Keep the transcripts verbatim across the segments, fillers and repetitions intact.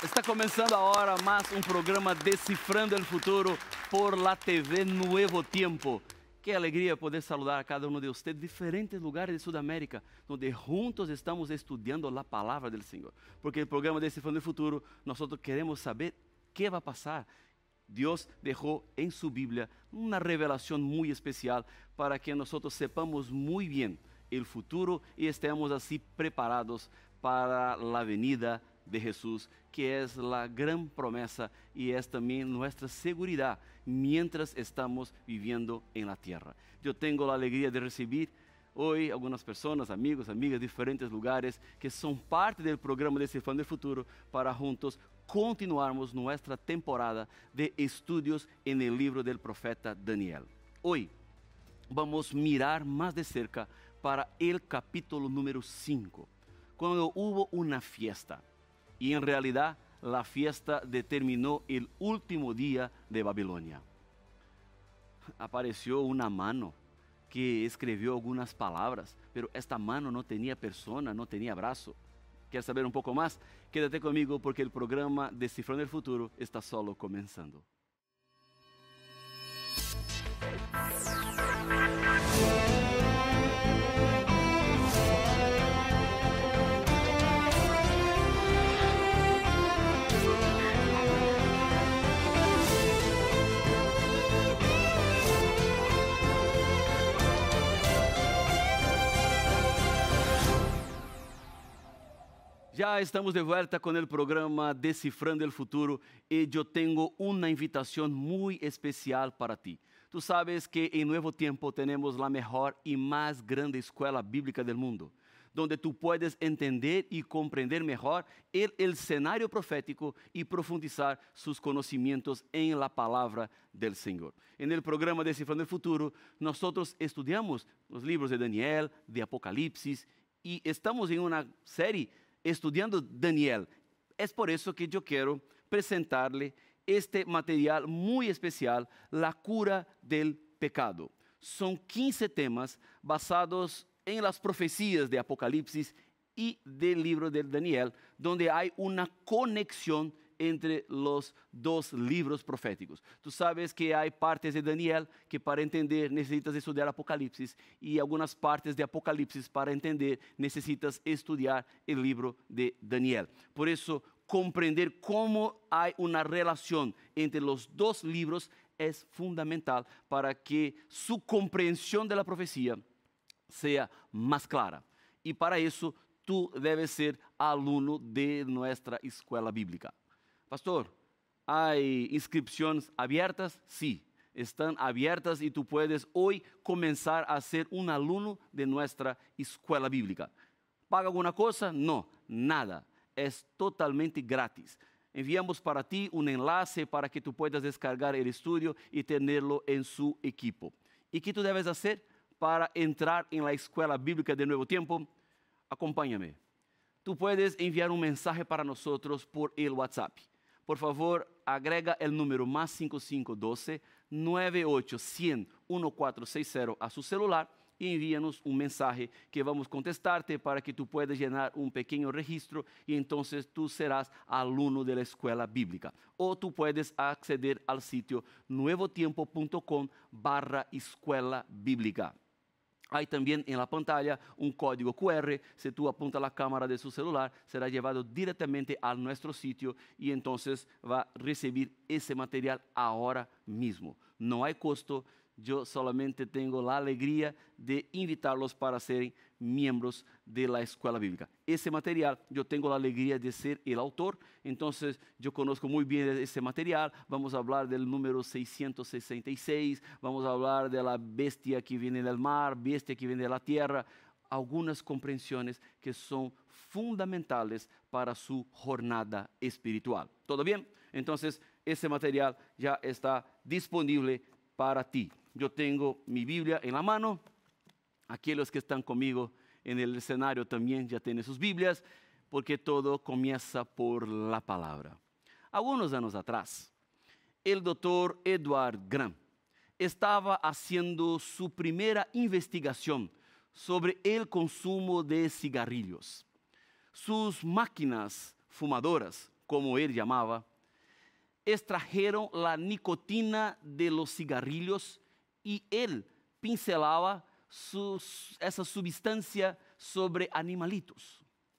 Está começando agora mais um programa Decifrando o Futuro por la T V Nuevo Tiempo. Qué alegría poder saludar a cada uno de ustedes de diferentes lugares de Sudamérica, donde juntos estamos estudiando la palabra del Señor. Porque el programa Decifrando el Futuro, nosotros queremos saber qué va a pasar. Dios dejó en su Biblia una revelación muy especial para que nosotros sepamos muy bien el futuro y estemos así preparados para la venida de Jesús, que es la gran promesa y es también nuestra seguridad mientras estamos viviendo en la tierra. Yo tengo la alegría de recibir hoy algunas personas, amigos, amigas de diferentes lugares que son parte del programa Decifrando el Futuro para juntos continuarmos nuestra temporada de estudios en el libro del profeta Daniel. Hoy vamos a mirar más de cerca para el capítulo número cinco, cuando hubo una fiesta. Y en realidad la fiesta determinó el último día de Babilonia. Apareció una mano que escribió algunas palabras, pero esta mano no tenía persona, no tenía brazo. ¿Quieres saber un poco más? Quédate conmigo porque el programa Descifrando el Futuro está solo comenzando. Ya estamos de vuelta con el programa Descifrando el Futuro y yo tengo una invitación muy especial para ti. Tú sabes que en Nuevo Tiempo tenemos la mejor y más grande escuela bíblica del mundo, donde tú puedes entender y comprender mejor el, el escenario profético y profundizar sus conocimientos en la palabra del Señor. En el programa Descifrando el Futuro, nosotros estudiamos los libros de Daniel, de Apocalipsis y estamos en una serie estudiando Daniel. Es por eso que yo quiero presentarle este material muy especial, La cura del pecado. Son quince temas basados en las profecías de Apocalipsis y del libro de Daniel, donde hay una conexión entre los dos libros proféticos. Tú sabes que hay partes de Daniel que para entender necesitas estudiar Apocalipsis y algunas partes de Apocalipsis para entender necesitas estudiar el libro de Daniel. Por eso, comprender cómo hay una relación entre los dos libros es fundamental para que su comprensión de la profecía sea más clara. Y para eso, tú debes ser alumno de nuestra escuela bíblica. Pastor, ¿hay inscripciones abiertas? Sí, están abiertas y tú puedes hoy comenzar a ser un alumno de nuestra escuela bíblica. ¿Paga alguna cosa? No, nada. Es totalmente gratis. Enviamos para ti un enlace para que tú puedas descargar el estudio y tenerlo en su equipo. ¿Y qué tú debes hacer para entrar en la escuela bíblica de Nuevo Tiempo? Acompáñame. Tú puedes enviar un mensaje para nosotros por el WhatsApp. Por favor, agrega el número más cinco cinco uno dos, nueve ocho cero cero, uno cuatro seis cero a su celular y envíanos un mensaje que vamos a contestarte para que tú puedas llenar un pequeño registro y entonces tú serás alumno de la escuela bíblica. O tú puedes acceder al sitio nuevotiempo punto com barra escuela bíblica. Hay también en la pantalla un código cu erre. Si tú apuntas la cámara de su celular, será llevado directamente a nuestro sitio y entonces va a recibir ese material ahora mismo. No hay costo. Yo solamente tengo la alegría de invitarlos para ser miembros de la escuela bíblica. Ese material, yo tengo la alegría de ser el autor, entonces yo conozco muy bien ese material. Vamos a hablar del número seiscientos sesenta y seis, vamos a hablar de la bestia que viene del mar, bestia que viene de la tierra, algunas comprensiones que son fundamentales para su jornada espiritual. ¿Todo bien? Entonces, ese material ya está disponible para ti. Yo tengo mi Biblia en la mano. Aquellos que están conmigo en el escenario también ya tienen sus Biblias, porque todo comienza por la palabra. Algunos años atrás, el doctor Edward Graham estaba haciendo su primera investigación sobre el consumo de cigarrillos. Sus máquinas fumadoras como él llamaba, extrajeron la nicotina de los cigarrillos y él pincelaba sus, esa sustancia sobre animalitos.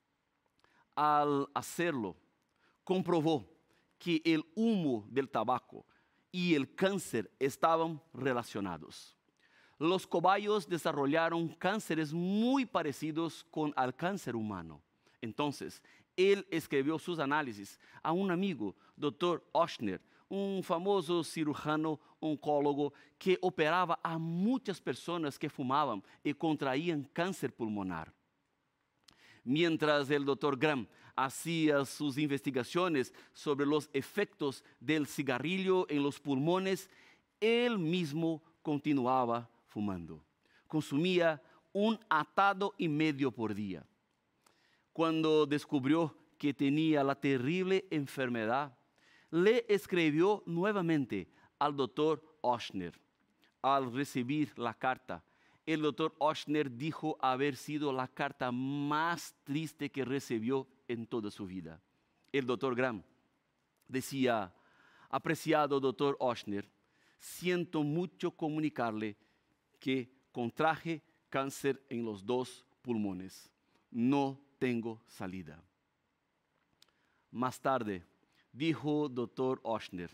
Al hacerlo, comprobó que el humo del tabaco y el cáncer estaban relacionados. Los cobayos desarrollaron cánceres muy parecidos con el cáncer humano. Entonces, él escribió sus análisis a un amigo, doctor Ochsner, un famoso cirujano oncólogo que operaba a muchas personas que fumaban y contraían cáncer pulmonar. Mientras el doctor Graham hacía sus investigaciones sobre los efectos del cigarrillo en los pulmones, él mismo continuaba fumando. Consumía un atado y medio por día. Cuando descubrió que tenía la terrible enfermedad, le escribió nuevamente al doctor Ochsner. Al recibir la carta, el doctor Ochsner dijo haber sido la carta más triste que recibió en toda su vida. El doctor Graham decía: apreciado doctor Ochsner, siento mucho comunicarle que contraje cáncer en los dos pulmones. No tengo salida. Más tarde, dijo doctor Ochsner,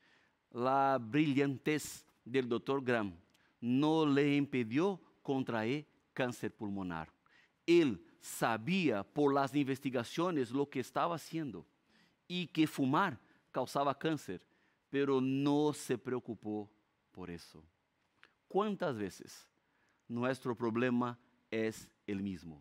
la brillantez del doctor Graham no le impidió contraer cáncer pulmonar. Él sabía por las investigaciones lo que estaba haciendo y que fumar causaba cáncer, pero no se preocupó por eso. ¿Cuántas veces nuestro problema es el mismo?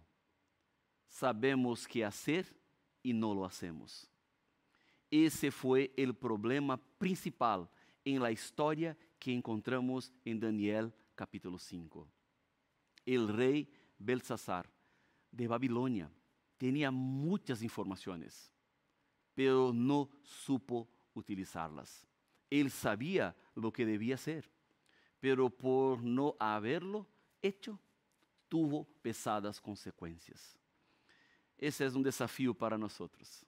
Sabemos qué hacer y no lo hacemos. Ese fue el problema principal en la historia que encontramos en Daniel capítulo cinco. El rey Belsasar de Babilonia tenía muchas informaciones, pero no supo utilizarlas. Él sabía lo que debía hacer, pero por no haberlo hecho, tuvo pesadas consecuencias. Ese es un desafío para nosotros.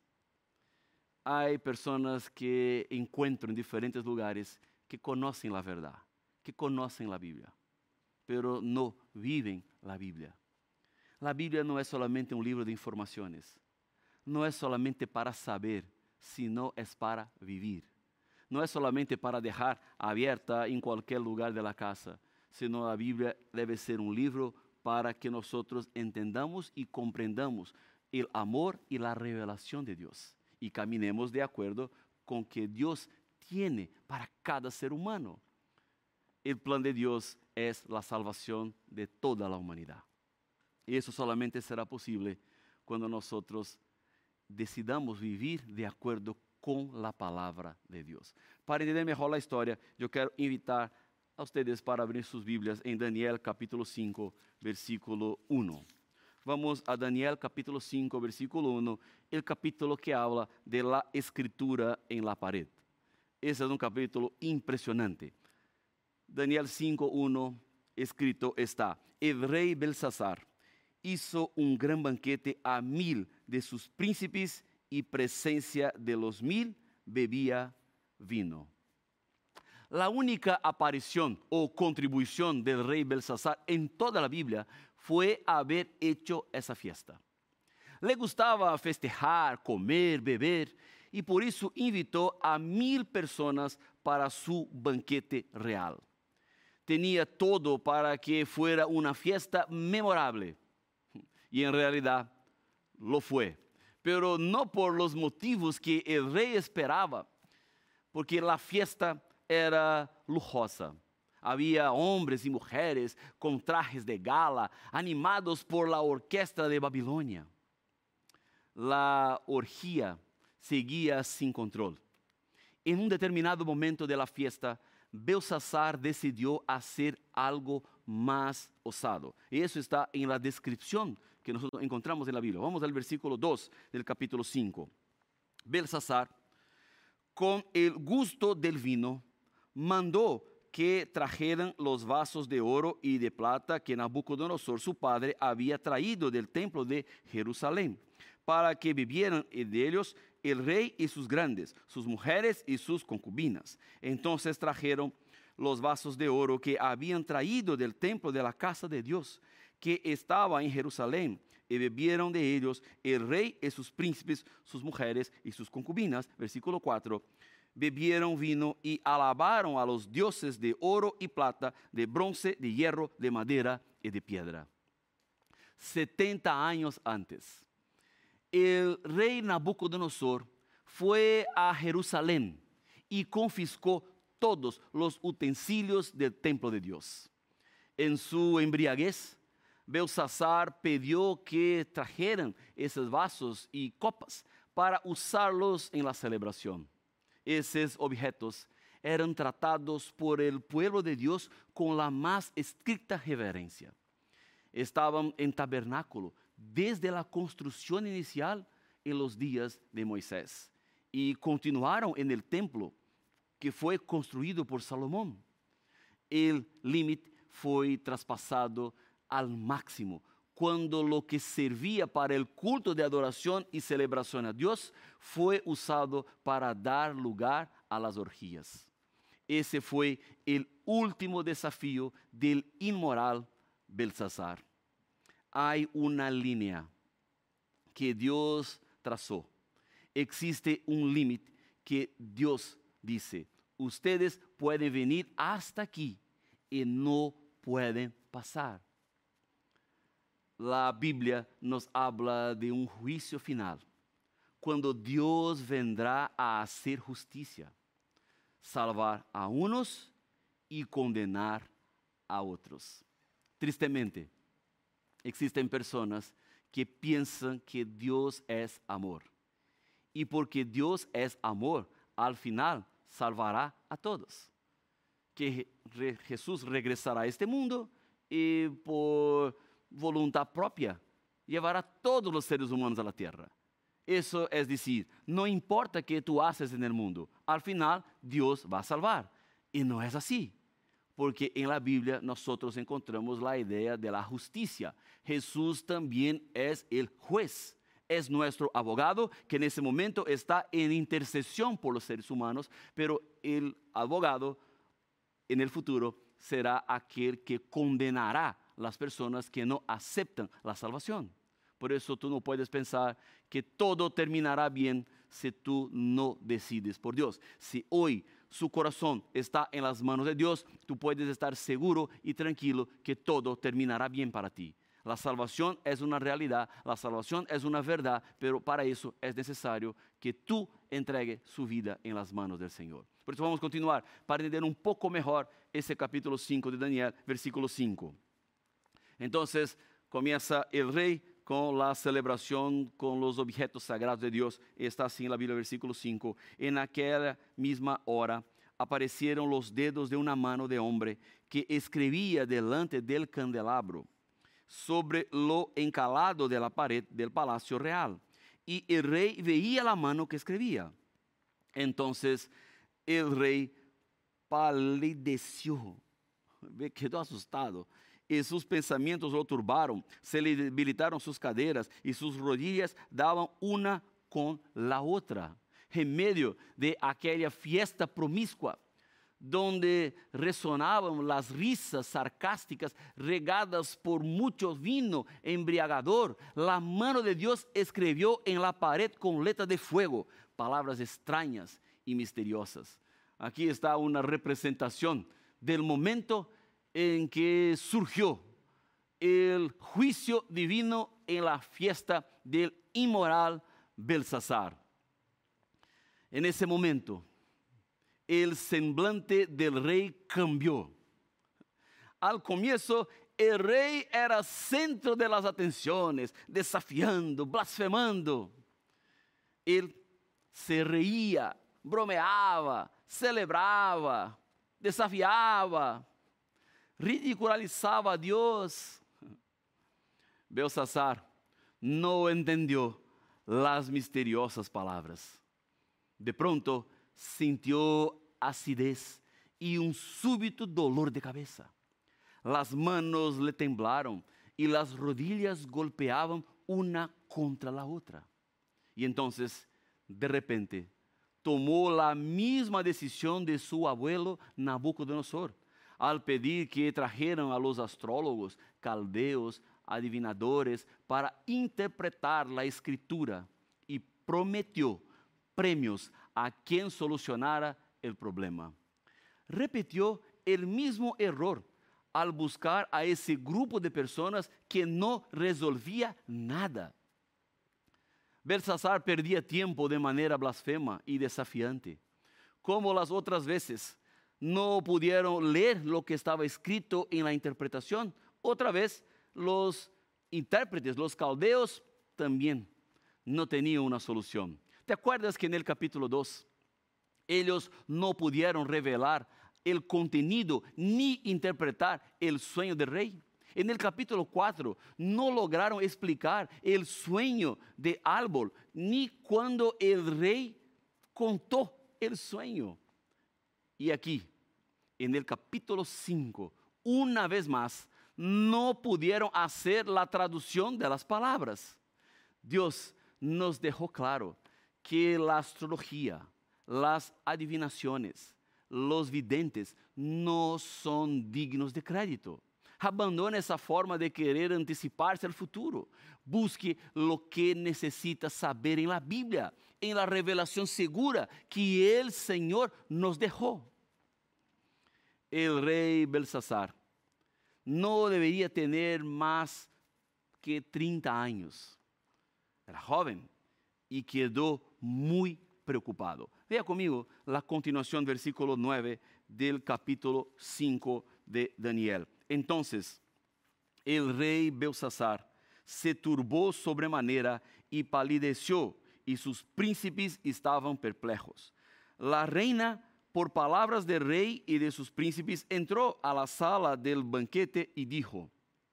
Hay personas que encuentro en diferentes lugares que conocen la verdad, que conocen la Biblia, pero no viven la Biblia. La Biblia no es solamente un libro de informaciones, no es solamente para saber, sino es para vivir. No es solamente para dejar abierta en cualquier lugar de la casa, sino la Biblia debe ser un libro para que nosotros entendamos y comprendamos el amor y la revelación de Dios y caminemos de acuerdo con que Dios tiene para cada ser humano. El plan de Dios es la salvación de toda la humanidad. Y eso solamente será posible cuando nosotros decidamos vivir de acuerdo con la palabra de Dios. Para entender mejor la historia, yo quiero invitar a ustedes para abrir sus Biblias en Daniel capítulo cinco, versículo uno. Vamos a Daniel capítulo cinco, versículo uno, el capítulo que habla de la escritura en la pared. Ese es un capítulo impresionante. Daniel cinco, uno, escrito está: el rey Belsasar hizo un gran banquete a mil de sus príncipes y presencia de los mil bebía vino. La única aparición o contribución del rey Belsasar en toda la Biblia fue haber hecho esa fiesta. Le gustaba festejar, comer, beber, y por eso invitó a mil personas para su banquete real. Tenía todo para que fuera una fiesta memorable, y en realidad lo fue, pero no por los motivos que el rey esperaba, porque la fiesta era lujosa. Había hombres y mujeres con trajes de gala, animados por la orquesta de Babilonia. La orgía seguía sin control. En un determinado momento de la fiesta, Belsasar decidió hacer algo más osado. Y eso está en la descripción que nosotros encontramos en la Biblia. Vamos al versículo dos del capítulo cinco. Belsasar, con el gusto del vino, mandó que trajeran los vasos de oro y de plata que Nabucodonosor, su padre, había traído del templo de Jerusalén, para que bebieran de ellos el rey y sus grandes, sus mujeres y sus concubinas. Entonces trajeron los vasos de oro que habían traído del templo de la casa de Dios, que estaba en Jerusalén, y bebieron de ellos el rey y sus príncipes, sus mujeres y sus concubinas. Versículo cuatro. Bebieron vino y alabaron a los dioses de oro y plata, de bronce, de hierro, de madera y de piedra. setenta años antes, el rey Nabucodonosor fue a Jerusalén y confiscó todos los utensilios del templo de Dios. En su embriaguez, Belsasar pidió que trajeran esos vasos y copas para usarlos en la celebración. Esos objetos eran tratados por el pueblo de Dios con la más estricta reverencia. Estaban en tabernáculo desde la construcción inicial en los días de Moisés y continuaron en el templo que fue construido por Salomón. El límite fue traspasado al máximo cuando lo que servía para el culto de adoración y celebración a Dios fue usado para dar lugar a las orgías. Ese fue el último desafío del inmoral Belsasar. Hay una línea que Dios trazó. Existe un límite que Dios dice: ustedes pueden venir hasta aquí y no pueden pasar. La Biblia nos habla de un juicio final, cuando Dios vendrá a hacer justicia, salvar a unos y condenar a otros. Tristemente, existen personas que piensan que Dios es amor. Y porque Dios es amor, al final salvará a todos. Que re- Jesús regresará a este mundo y por voluntad propia llevará a todos los seres humanos a la tierra. Eso es decir, no importa qué tú haces en el mundo, al final Dios va a salvar. Y no es así. Porque en la Biblia nosotros encontramos la idea de la justicia. Jesús también es el juez, es nuestro abogado que en ese momento está en intercesión por los seres humanos, pero el abogado en el futuro será aquel que condenará a las personas que no aceptan la salvación. Por eso tú no puedes pensar que todo terminará bien si tú no decides por Dios. Si hoy su corazón está en las manos de Dios, tú puedes estar seguro y tranquilo que todo terminará bien para ti. La salvación es una realidad, la salvación es una verdad, pero para eso es necesario que tú entregues su vida en las manos del Señor. Por eso vamos a continuar para entender un poco mejor ese capítulo cinco de Daniel, versículo cinco. Entonces comienza el rey con la celebración con los objetos sagrados de Dios. Está así en la Biblia, versículo cinco. En aquella misma hora aparecieron los dedos de una mano de hombre que escribía delante del candelabro sobre lo encalado de la pared del palacio real. Y el rey veía la mano que escribía. Entonces el rey palideció, quedó asustado. Y sus pensamientos lo turbaron, se le debilitaron sus caderas y sus rodillas daban una con la otra. En medio de aquella fiesta promiscua, donde resonaban las risas sarcásticas regadas por mucho vino embriagador, la mano de Dios escribió en la pared con letras de fuego, palabras extrañas y misteriosas. Aquí está una representación del momento en que surgió el juicio divino en la fiesta del inmoral Belsasar. En ese momento, el semblante del rey cambió. Al comienzo, el rey era centro de las atenciones, desafiando, blasfemando. Él se reía, bromeaba, celebraba, desafiaba, ridicularizaba a Dios. Belsasar no entendió las misteriosas palabras. De pronto sintió acidez y un súbito dolor de cabeza. Las manos le temblaron y las rodillas golpeaban una contra la otra. Y entonces de repente, tomó la misma decisión de su abuelo Nabucodonosor, al pedir que trajeran a los astrólogos, caldeos, adivinadores, para interpretar la escritura, y prometió premios a quien solucionara el problema. Repitió el mismo error al buscar a ese grupo de personas que no resolvía nada. Belsasar perdía tiempo de manera blasfema y desafiante. Como las otras veces, no pudieron leer lo que estaba escrito en la interpretación. Otra vez, los intérpretes, los caldeos, también no tenían una solución. ¿Te acuerdas que en el capítulo dos, ellos no pudieron revelar el contenido ni interpretar el sueño del rey? En el capítulo cuatro no lograron explicar el sueño de árbol, ni cuando el rey contó el sueño. Y aquí, en el capítulo cinco, una vez más, no pudieron hacer la traducción de las palabras. Dios nos dejó claro que la astrología, las adivinaciones, los videntes no son dignos de crédito. Abandone esa forma de querer anticiparse al futuro. Busque lo que necesita saber en la Biblia, en la revelación segura que el Señor nos dejó. El rey Belsasar no debería tener más que treinta años. Era joven y quedó muy preocupado. Vea conmigo la continuación, versículo nueve del capítulo cinco de Daniel. Entonces, el rey Belsasar se turbó sobremanera y palideció, y sus príncipes estaban perplejos. La reina, por palabras del rey y de sus príncipes, entró a la sala del banquete y dijo: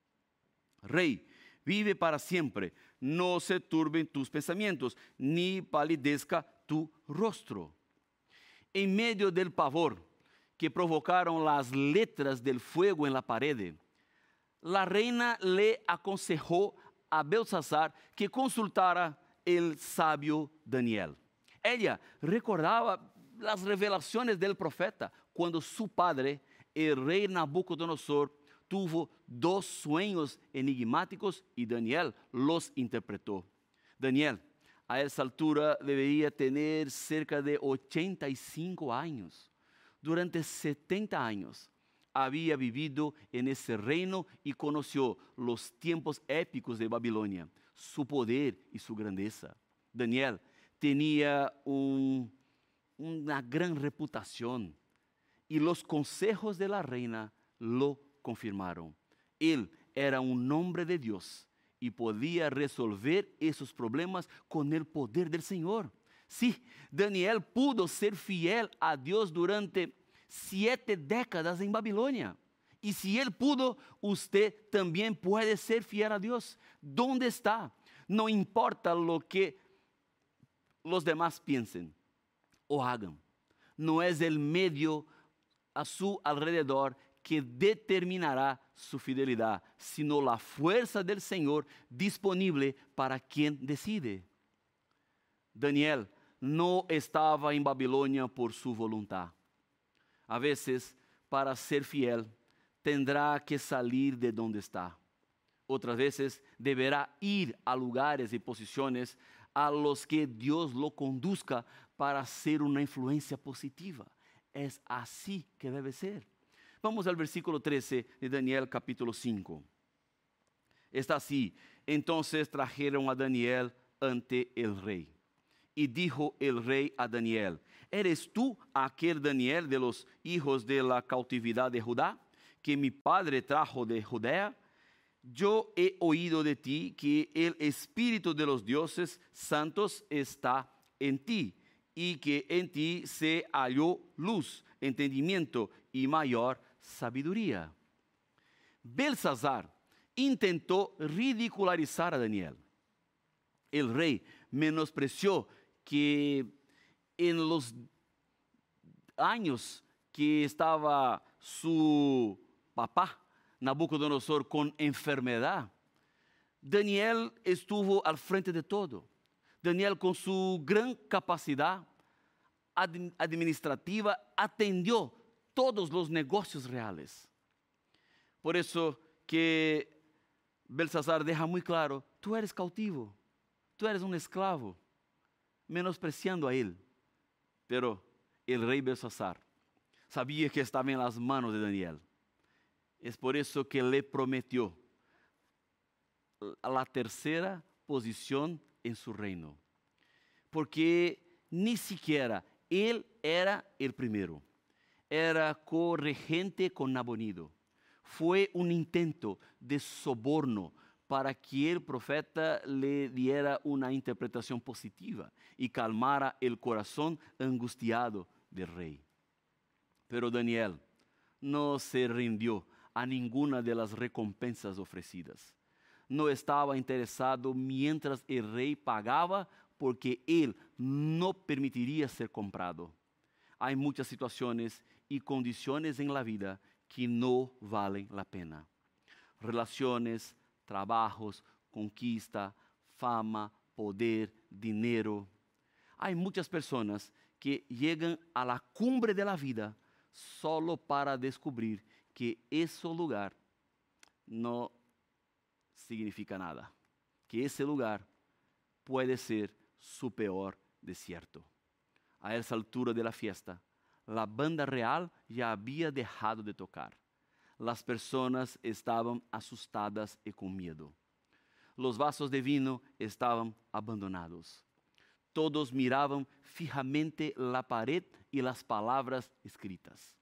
Rey, vive para siempre, no se turben tus pensamientos, ni palidezca tu rostro. En medio del pavor que provocaron las letras del fuego en la pared, la reina le aconsejó a Belsasar que consultara el sabio Daniel. Ella recordaba las revelaciones del profeta cuando su padre, el rey Nabucodonosor, tuvo dos sueños enigmáticos y Daniel los interpretó. Daniel, a esa altura, debería tener cerca de ochenta y cinco años. Durante setenta años había vivido en ese reino y conoció los tiempos épicos de Babilonia, su poder y su grandeza. Daniel tenía un, una gran reputación y los consejos de la reina lo confirmaron. Él era un hombre de Dios y podía resolver esos problemas con el poder del Señor. Sí, Daniel pudo ser fiel a Dios durante siete décadas en Babilonia. Y si él pudo, usted también puede ser fiel a Dios. ¿Dónde está? No importa lo que los demás piensen o hagan. No es el medio a su alrededor que determinará su fidelidad, sino la fuerza del Señor disponible para quien decide. Daniel no estaba en Babilonia por su voluntad. A veces, para ser fiel, tendrá que salir de donde está. Otras veces, deberá ir a lugares y posiciones a los que Dios lo conduzca para ser una influencia positiva. Es así que debe ser. Vamos al versículo trece de Daniel capítulo cinco. Está así: entonces trajeron a Daniel ante el rey. Y dijo el rey a Daniel: ¿eres tú aquel Daniel de los hijos de la cautividad de Judá, que mi padre trajo de Judea? Yo he oído de ti que el espíritu de los dioses santos está en ti, y que en ti se halló luz, entendimiento y mayor sabiduría. Belsasar intentó ridicularizar a Daniel. El rey menospreció que en los años que estaba su papá, Nabucodonosor, con enfermedad, Daniel estuvo al frente de todo. Daniel, con su gran capacidad administrativa, atendió todos los negocios reales. Por eso que Belsasar deja muy claro, tú eres cautivo, tú eres un esclavo, menospreciando a él. Pero el rey Belsasar sabía que estaba en las manos de Daniel. Es por eso que le prometió la tercera posición en su reino. Porque ni siquiera él era el primero. Era corregente con Nabonido. Fue un intento de soborno para que el profeta le diera una interpretación positiva y calmara el corazón angustiado del rey. Pero Daniel no se rindió a ninguna de las recompensas ofrecidas. No estaba interesado mientras el rey pagaba, porque él no permitiría ser comprado. Hay muchas situaciones y condiciones en la vida que no valen la pena. Relaciones, trabajos, conquista, fama, poder, dinero. Hay muchas personas que llegan a la cumbre de la vida solo para descubrir que ese lugar no significa nada, que ese lugar puede ser su peor desierto. A esa altura de la fiesta, la banda real ya había dejado de tocar. Las personas estaban asustadas y con miedo. Los vasos de vino estaban abandonados. Todos miraban fijamente la pared y las palabras escritas.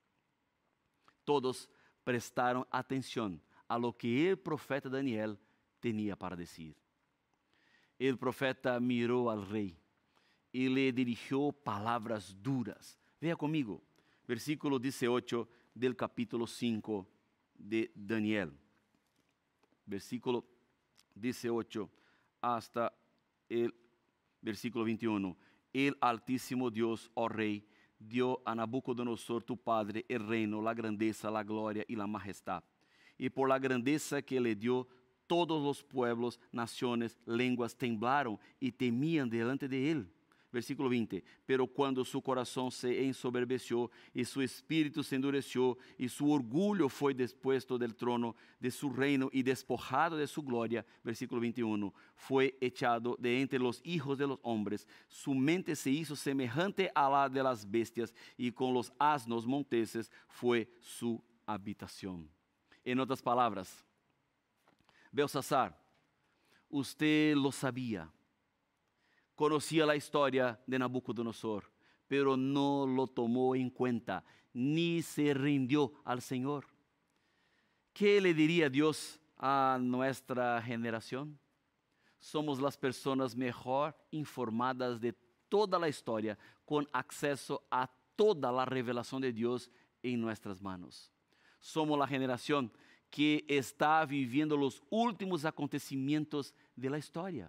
Todos prestaron atención a lo que el profeta Daniel tenía para decir. El profeta miró al rey y le dirigió palabras duras. Vea conmigo, versículo dieciocho del capítulo cinco de Daniel. Versículo dieciocho hasta el versículo veintiuno. El Altísimo Dios, oh Rey, dio a Nabucodonosor tu padre el reino, la grandeza, la gloria y la majestad. Y por la grandeza que le dio, todos los pueblos, naciones, lenguas temblaron y temían delante de él. Versículo veinte. Pero cuando su corazón se ensoberbeció y su espíritu se endureció y su orgullo fue dispuesto del trono de su reino y despojado de su gloria, versículo veintiuno, fue echado de entre los hijos de los hombres. Su mente se hizo semejante a la de las bestias y con los asnos monteses fue su habitación. En otras palabras, Belsasar, usted lo sabía. Conocía la historia de Nabucodonosor, pero no lo tomó en cuenta, ni se rindió al Señor. ¿Qué le diría Dios a nuestra generación? Somos las personas mejor informadas de toda la historia, con acceso a toda la revelación de Dios en nuestras manos. Somos la generación que está viviendo los últimos acontecimientos de la historia.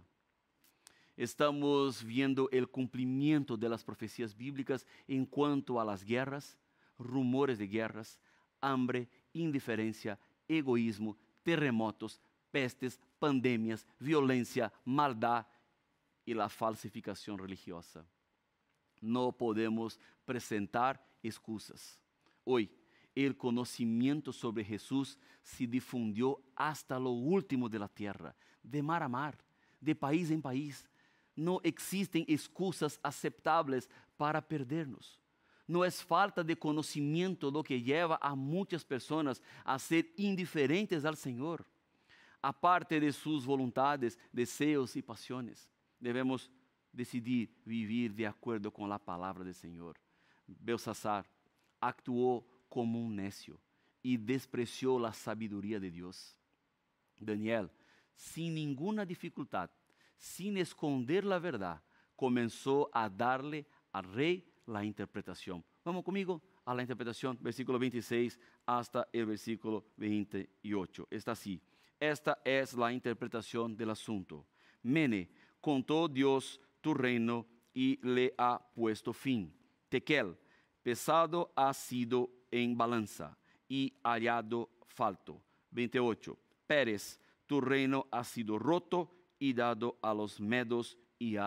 Estamos viendo el cumplimiento de las profecías bíblicas en cuanto a las guerras, rumores de guerras, hambre, indiferencia, egoísmo, terremotos, pestes, pandemias, violencia, maldad y la falsificación religiosa. No podemos presentar excusas. Hoy, el conocimiento sobre Jesús se difundió hasta lo último de la tierra, de mar a mar, de país en país. No existen excusas aceptables para perdernos. No es falta de conocimiento lo que lleva a muchas personas a ser indiferentes al Señor, aparte de sus voluntades, deseos y pasiones. Debemos decidir vivir de acuerdo con la palabra del Señor. Belsasar actuó como un necio y despreció la sabiduría de Dios. Daniel, sin ninguna dificultad, sin esconder la verdad, comenzó a darle al rey la interpretación. Vamos conmigo a la interpretación, versículo veintiséis hasta el versículo veintiocho. Está así. Esta es la interpretación del asunto. Mene, contó Dios tu reino y le ha puesto fin. Tekel, pesado ha sido en balanza y hallado falto. veintiocho. Pérez, tu reino ha sido roto y dado a los medos y a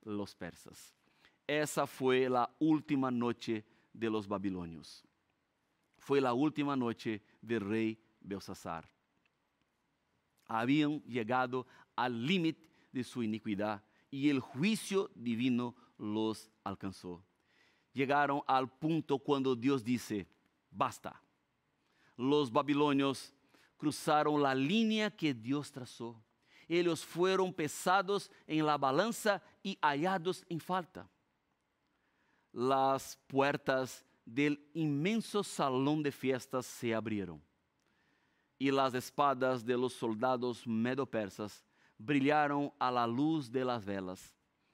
los persas. Esa fue la última noche de los babilonios. Fue la última noche del rey Belsasar. Habían llegado al límite de su iniquidad y el juicio divino los alcanzó. Llegaron al punto cuando Dios dice, basta. Los babilonios cruzaron la línea que Dios trazó. Ellos fueron pesados en la balanza y hallados en falta. Las puertas del inmenso salón de fiestas se abrieron y las espadas de los soldados medo-persas brillaron a la luz de las velas.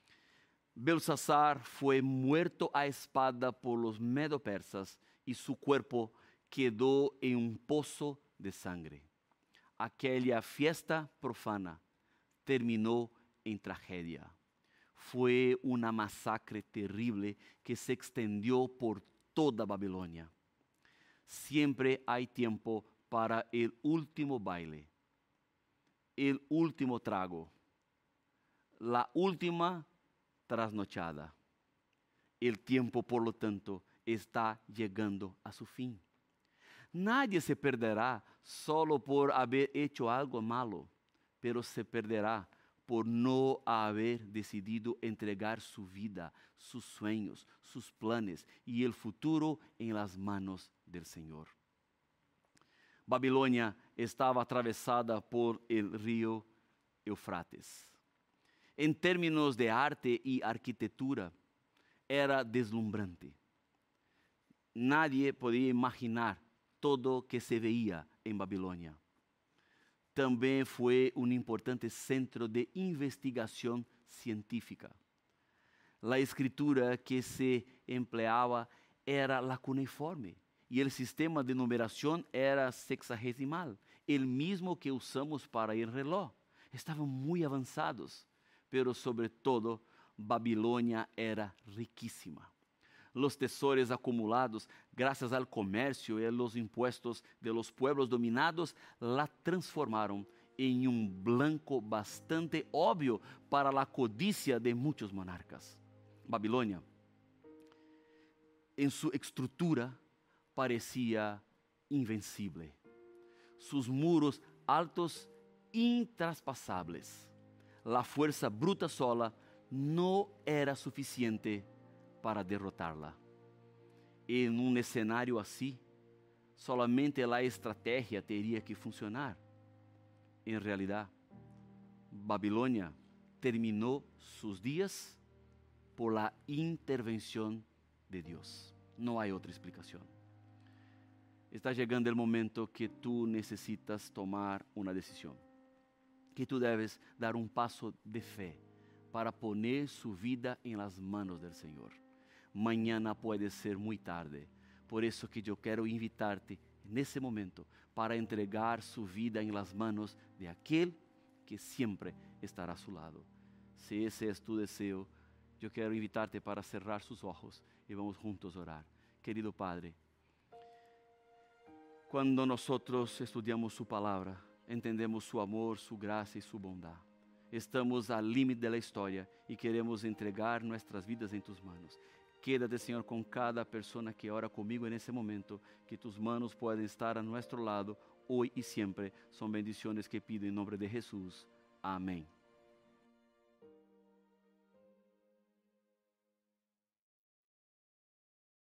Belsasar fue muerto a espada por los medo-persas y su cuerpo quedó en un pozo de sangre. Aquella fiesta profana terminó en tragedia. Fue una masacre terrible que se extendió por toda Babilonia. Siempre hay tiempo para el último baile, el último trago, la última trasnochada. El tiempo, por lo tanto, está llegando a su fin. Nadie se perderá solo por haber hecho algo malo, pero se perderá por no haber decidido entregar su vida, sus sueños, sus planes y el futuro en las manos del Señor. Babilonia estaba atravesada por el río Eufrates. En términos de arte y arquitectura, era deslumbrante. Nadie podía imaginar todo que se veía en Babilonia. También fue un importante centro de investigación científica. La escritura que se empleaba era la cuneiforme y el sistema de numeración era sexagesimal, el mismo que usamos para el reloj. Estaban muy avanzados, pero sobre todo Babilonia era riquísima. Los tesoros acumulados gracias al comercio y los impuestos de los pueblos dominados la transformaron en un blanco bastante obvio para la codicia de muchos monarcas. Babilonia, en su estructura, parecía invencible. Sus muros altos, intraspasables. La fuerza bruta sola no era suficiente para derrotarla. En un escenario así, solamente la estrategia tenía que funcionar. En realidad, Babilonia terminó sus días por la intervención de Dios. No hay otra explicación. Está llegando el momento que tú necesitas tomar una decisión, que tú debes dar un paso de fe para poner su vida en las manos del Señor. Mañana puede ser muy tarde, por eso que yo quiero invitarte en ese momento para entregar su vida en las manos de aquel que siempre estará a su lado. Si ese es tu deseo, yo quiero invitarte para cerrar sus ojos y vamos juntos a orar. Querido Padre, cuando nosotros estudiamos su palabra, entendemos su amor, su gracia y su bondad. Estamos al límite de la historia y queremos entregar nuestras vidas en tus manos. Quédate, Señor, con cada persona que ora conmigo en ese momento, que tus manos puedan estar a nuestro lado hoy y siempre. Son bendiciones que pido en nombre de Jesús. Amén.